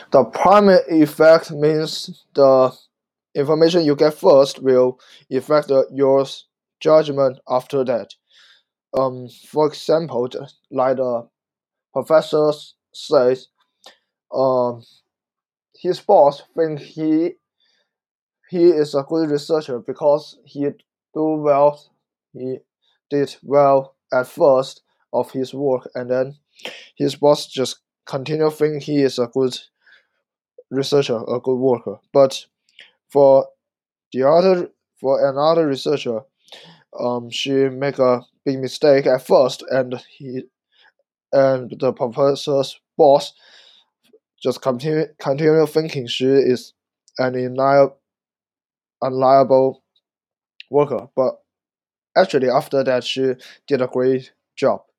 The primary effect means the information you get first will affect your judgment after that. For example, like the professor says, um, his boss think he is a good researcher because he did well at first of his work, and then his boss just continue think he is a good researcher, a good worker. But for the other for another researcher, she make a big mistake at first, and the professor's boss just continue thinking she is an unreliable worker. But actually, after that, she did a great job.